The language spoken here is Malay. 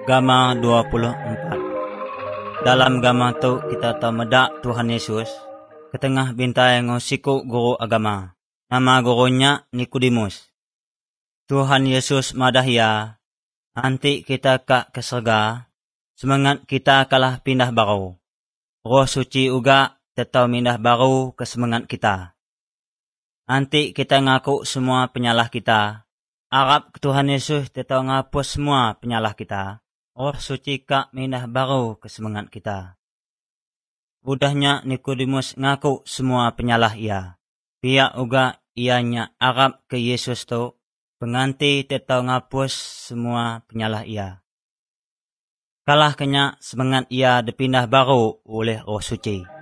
Gama 24. Dalam gama tu kita tahu medak Tuhan Yesus ketengah bintai ngosiku guru agama. Nama gurunya Nikodemus. Tuhan Yesus madahya nanti kita ke surga semangat kita kalah pindah baru. Roh suci uga tetau pindah baru ke semangat kita. Nanti kita ngaku semua penyalah kita. Arab Tuhan Yesus tetau ngapus semua penyalah kita. Roh suci kak mindah baru ke semangat kita. Budahnya Nikodemus ngaku semua penyalah ia. Pihak uga ianya Arab ke Yesus tu penganti tetau ngapus semua penyalah ia. Kalah kenya semangat ia dipindah baru oleh Roh Suci.